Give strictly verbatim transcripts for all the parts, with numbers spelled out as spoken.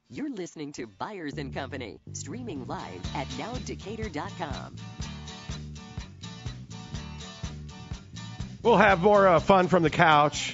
You're listening to Byers and Company, streaming live at now decatur dot com. We'll have more uh, fun from the couch,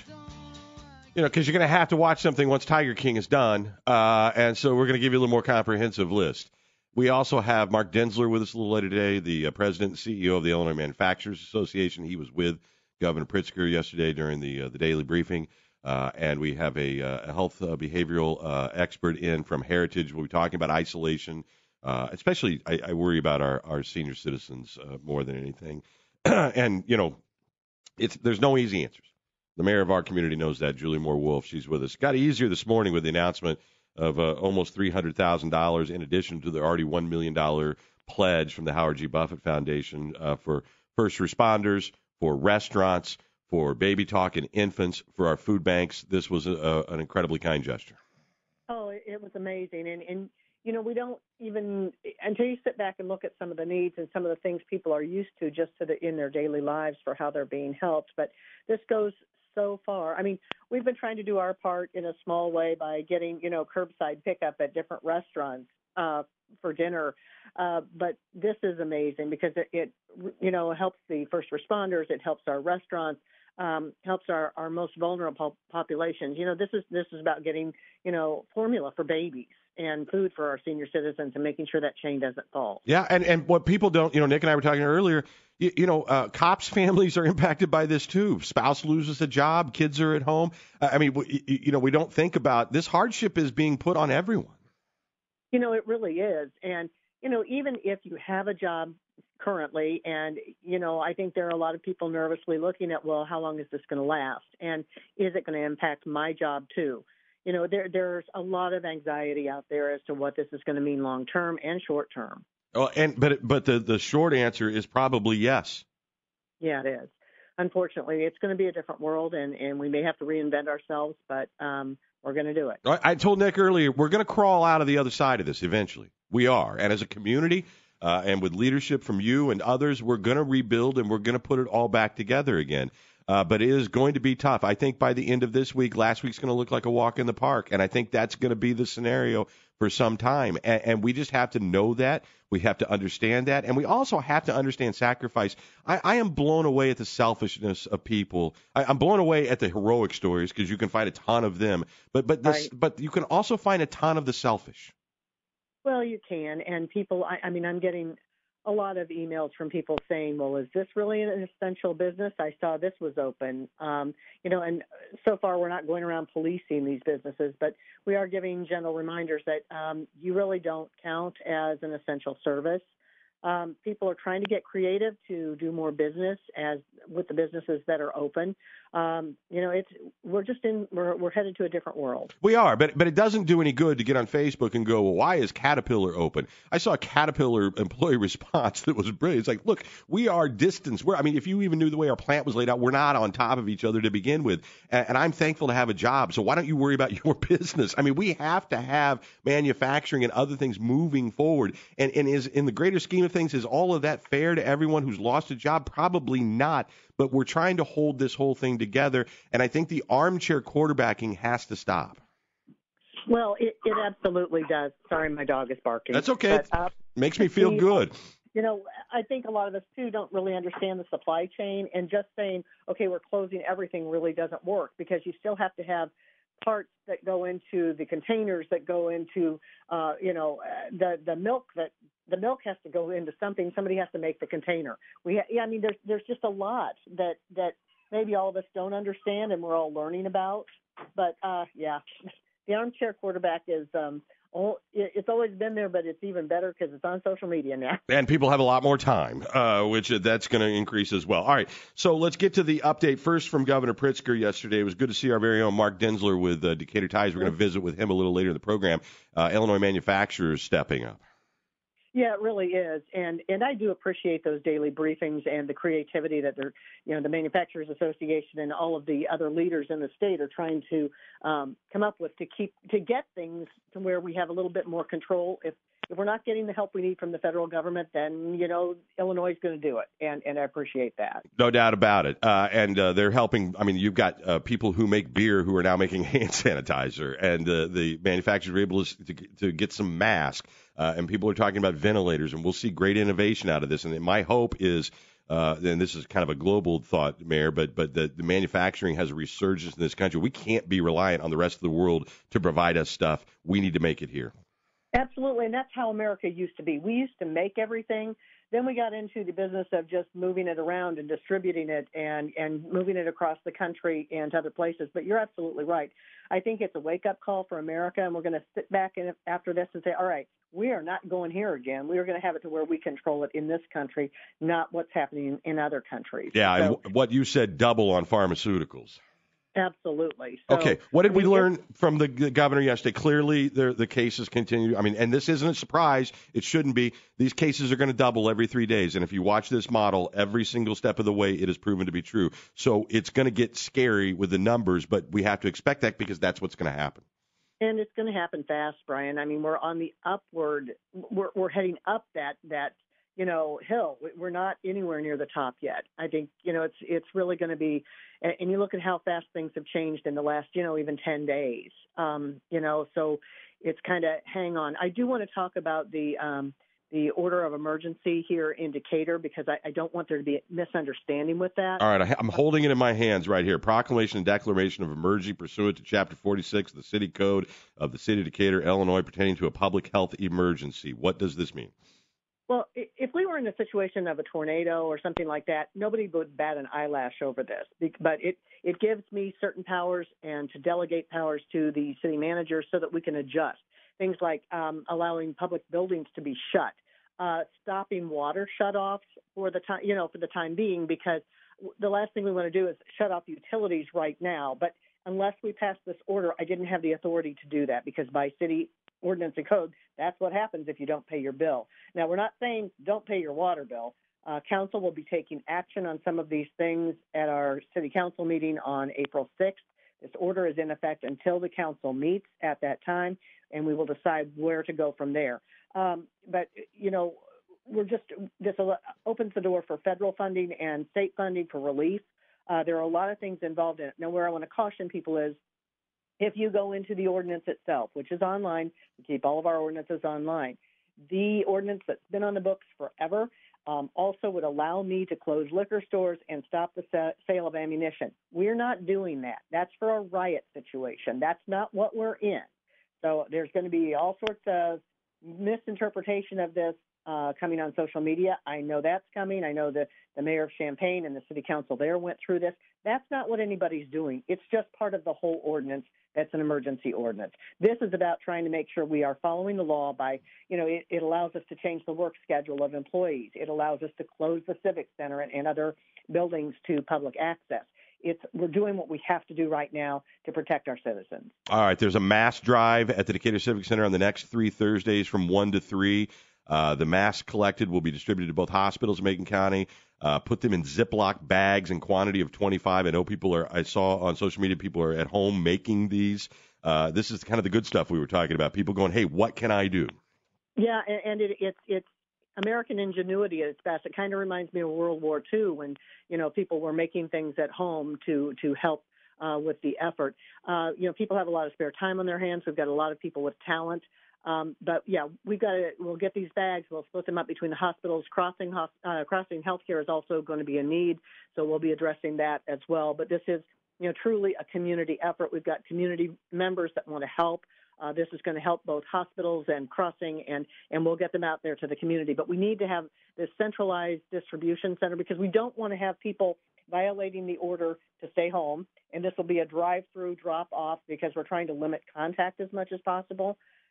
you know, because you're going to have to watch something once Tiger King is done. Uh, and so we're going to give you a little more comprehensive list. We also have Mark Denzler with us a little later today, the uh, president and C E O of the Illinois Manufacturers Association. He was with Governor Pritzker yesterday during the uh, the daily briefing. Uh, and we have a, uh, a health uh, behavioral uh, expert in from Heritage. We'll be talking about isolation. Uh, especially, I, I worry about our, our senior citizens uh, more than anything. And, you know, it's there's no easy answers. The mayor of our community knows that, Julie Moore Wolf. She's with us. Got easier this morning with the announcement of uh, almost three hundred thousand dollars in addition to the already one million dollars pledge from the Howard G. Buffett Foundation uh, for first responders, for restaurants, for baby talk and infants, for our food banks. This was a, a, an incredibly kind gesture. Oh, it, it was amazing. And, and, you know, we don't even, until you sit back and look at some of the needs and some of the things people are used to just to the, in their daily lives for how they're being helped. But this goes so far. I mean, we've been trying to do our part in a small way by getting, you know, curbside pickup at different restaurants uh, for dinner. Uh, but this is amazing because it, it, you know, helps the first responders. It helps our restaurants. Um, helps our, our most vulnerable populations. You know, this is this is about getting, you know, formula for babies and food for our senior citizens and making sure that chain doesn't fall. Yeah, and, and what people don't, you know, Nick and I were talking earlier, you, you know, uh, cops' families are impacted by this too. Spouse loses a job, kids are at home. Uh, I mean, we, you know, we don't think about this hardship is being put on everyone. You know, it really is. And, you know, even if you have a job currently, and, you know, I think there are a lot of people nervously looking at, well, how long is this going to last? And is it going to impact my job too? You know, there there's a lot of anxiety out there as to what this is going to mean long term and short term. Oh, and but but the, the short answer is probably yes. Yeah, it is. Unfortunately, it's going to be a different world, and, and we may have to reinvent ourselves, but um, we're going to do it. I, I told Nick earlier, we're going to crawl out of the other side of this eventually. We are. And as a community, Uh, and with leadership from you and others, we're going to rebuild and we're going to put it all back together again. Uh, but it is going to be tough. I think by the end of this week, last week's going to look like a walk in the park. And I think that's going to be the scenario for some time. And, and we just have to know that. We have to understand that. And we also have to understand sacrifice. I, I am blown away at the selfishness of people. I, I'm blown away at the heroic stories because you can find a ton of them. But, but, this, Right. but you can also find a ton of the selfish. Well, you can. And people, I, I mean, I'm getting a lot of emails from people saying, well, is this really an essential business? I saw this was open. Um, you know, and so far we're not going around policing these businesses, but we are giving gentle reminders that um, you really don't count as an essential service. Um, people are trying to get creative to do more business as with the businesses that are open. Um, you know, it's we're just in we're we're headed to a different world. We are, but but it doesn't do any good to get on Facebook and go, well, why is Caterpillar open? I saw a Caterpillar employee response that was brilliant. It's like, look, we are distanced. We're, I mean, if you even knew the way our plant was laid out, we're not on top of each other to begin with. And, and I'm thankful to have a job. So why don't you worry about your business? I mean, we have to have manufacturing and other things moving forward. And and is in the greater scheme of things, is all of that fair to everyone who's lost a job? Probably not. But we're trying to hold this whole thing together, and I think the armchair quarterbacking has to stop. Well, it, it absolutely does. Sorry, my dog is barking. That's okay. But, uh, Makes me feel the, good. You know, I think a lot of us, too, don't really understand the supply chain, and just saying, okay, we're closing everything really doesn't work because you still have to have parts that go into the containers that go into, uh, you know, the the milk that the milk has to go into something. Somebody has to make the container. We, ha- yeah, I mean, there's there's just a lot that that maybe all of us don't understand, and we're all learning about. But uh, yeah, the armchair quarterback is. Um, Oh, it's always been there, but it's even better because it's on social media now. And people have a lot more time, uh, which uh, that's going to increase as well. All right, so let's get to the update first from Governor Pritzker yesterday. It was good to see our very own Mark Denzler with uh, Decatur Ties. We're going to visit with him a little later in the program. Uh, Illinois manufacturers stepping up. Yeah, it really is, and and I do appreciate those daily briefings and the creativity that they're, you know, the Manufacturers Association and all of the other leaders in the state are trying to um, come up with to keep to get things to where we have a little bit more control. If if we're not getting the help we need from the federal government, then you know Illinois is going to do it, and and I appreciate that. No doubt about it. Uh, and uh, they're helping. I mean, you've got uh, people who make beer who are now making hand sanitizer, and uh, the manufacturers are able to, to, to get some masks. Uh, and people are talking about ventilators, and we'll see great innovation out of this. And my hope is, uh, and this is kind of a global thought, Mayor, but but the, the manufacturing has a resurgence in this country. We can't be reliant on the rest of the world to provide us stuff. We need to make it here. Absolutely, and that's how America used to be. We used to make everything. Then we got into the business of just moving it around and distributing it and, and moving it across the country and to other places. But you're absolutely right. I think it's a wake-up call for America, and we're going to sit back in after this and say, all right, we are not going here again. We are going to have it to where we control it in this country, not what's happening in other countries. Yeah, so, and what you said, double on pharmaceuticals. Absolutely. So, okay, what did I mean, we learn from the governor yesterday? Clearly, the the cases continue. I mean, and this isn't a surprise. It shouldn't be. These cases are going to double every three days. And if you watch this model, every single step of the way, it has proven to be true. So it's going to get scary with the numbers, but we have to expect that because that's what's going to happen. And it's going to happen fast, Brian. I mean, we're on the upward. We're we're heading up that that. you know, hill. We're not anywhere near the top yet. I think, you know, it's it's really going to be, and you look at how fast things have changed in the last, you know, even ten days, um, you know, so it's kind of hang on. I do want to talk about the um, the order of emergency here in Decatur because I, I don't want there to be a misunderstanding with that. All right, I, I'm holding it in my hands right here. Proclamation and declaration of emergency pursuant to Chapter forty-six of the City Code of the City of Decatur, Illinois, pertaining to a public health emergency. What does this mean? Well, if we were in a situation of a tornado or something like that, nobody would bat an eyelash over this. But it, it gives me certain powers and to delegate powers to the city manager so that we can adjust. Things like um, allowing public buildings to be shut, uh, stopping water shutoffs for the time, you know, for the time being, because the last thing we want to do is shut off utilities right now. But unless we pass this order, I didn't have the authority to do that because by city ordinance and code, that's what happens if you don't pay your bill. Now, we're not saying don't pay your water bill. Uh, council will be taking action on some of these things at our city council meeting on April sixth. This order is in effect until the council meets at that time, and we will decide where to go from there. Um, but, you know, we're just this opens the door for federal funding and state funding for relief. Uh, there are a lot of things involved in it. Now, where I want to caution people is if you go into the ordinance itself, which is online, we keep all of our ordinances online, the ordinance that's been on the books forever um, also would allow me to close liquor stores and stop the sa- sale of ammunition. We're not doing that. That's for a riot situation. That's not what we're in. So there's going to be all sorts of misinterpretation of this uh, coming on social media. I know that's coming. I know that the mayor of Champaign and the city council there went through this. That's not what anybody's doing. It's just part of the whole ordinance. That's an emergency ordinance. This is about trying to make sure we are following the law by, you know, it, it allows us to change the work schedule of employees. It allows us to close the Civic Center and, and other buildings to public access. It's we're doing what we have to do right now to protect our citizens. All right, there's a mass drive at the Decatur Civic Center on the next three Thursdays from one to three. Uh, the masks collected will be distributed to both hospitals in Macon County. Uh, put them in Ziploc bags in quantity of twenty-five. I know people are, I saw on social media, people are at home making these. Uh, this is kind of the good stuff we were talking about. People going, hey, what can I do? Yeah, and, and it, it's it's American ingenuity at its best. It kind of reminds me of World War Two when, you know, people were making things at home to, to help uh, with the effort. Uh, you know, people have a lot of spare time on their hands. We've got a lot of people with talent. Um, but yeah, we've got to. We'll get these bags. We'll split them up between the hospitals. Crossing uh, crossing healthcare is also going to be a need, so we'll be addressing that as well. But this is, you know, truly a community effort. We've got community members that want to help. Uh, this is going to help both hospitals and crossing, and and we'll get them out there to the community. But we need to have this centralized distribution center because we don't want to have people violating the order to stay home. And this will be a drive-through drop-off because we're trying to limit contact as much as possible.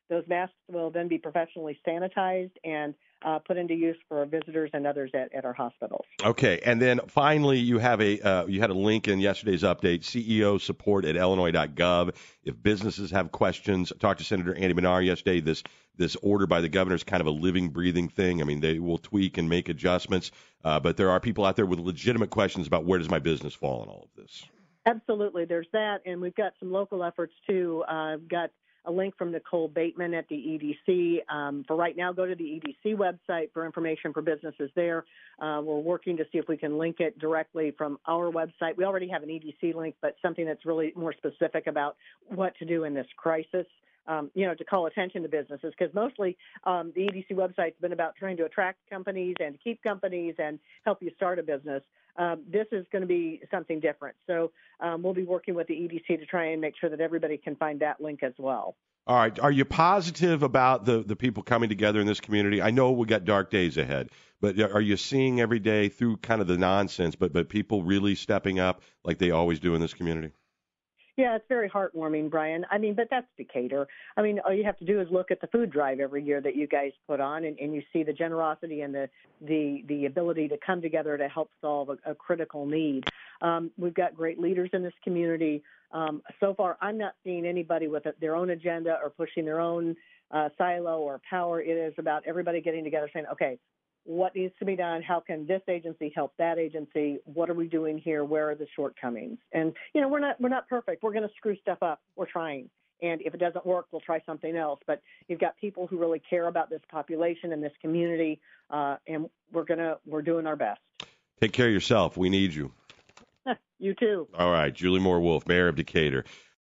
Those masks will then be professionally sanitized and uh, put into use for visitors and others at, at our hospitals. Okay, and then finally, you have a uh, you had a link in yesterday's update, C E O support at illinois dot gov. If businesses have questions, talked to Senator Andy Benar yesterday. This this order by the governor is kind of a living, breathing thing. I mean, they will tweak and make adjustments, uh, but there are people out there with legitimate questions about where does my business fall in all of this. Absolutely, there's that, and we've got some local efforts too. Uh, got a link from Nicole Bateman at the E D C. Um, for right now, go to the E D C website for information for businesses there. Uh, we're working to see if we can link it directly from our website. We already have an E D C link, but something that's really more specific about what to do in this crisis. Um, you know, to call attention to businesses, because mostly um, the E D C website's been about trying to attract companies and keep companies and help you start a business. Um, this is going to be something different. So um, we'll be working with the E D C to try and make sure that everybody can find that link as well. All right. Are you positive about the, the people coming together in this community? I know we got dark days ahead, but are you seeing every day through kind of the nonsense, but, but people really stepping up like they always do in this community? Yeah, it's very heartwarming, Brian. I mean, but that's Decatur. I mean, all you have to do is look at the food drive every year that you guys put on, and, and you see the generosity and the, the, the ability to come together to help solve a, a critical need. Um, we've got great leaders in this community. Um, so far, I'm not seeing anybody with a, their own agenda or pushing their own uh, silo or power. It is about everybody getting together saying, okay, what needs to be done? How can this agency help that agency? What are we doing here? Where are the shortcomings? And, you know, we're not we're not perfect. We're going to screw stuff up. We're trying. And if it doesn't work, we'll try something else. But you've got people who really care about this population and this community, uh, and we're gonna we're doing our best. Take care of yourself. We need you. You too. All right. Julie Moore Wolf, Mayor of Decatur.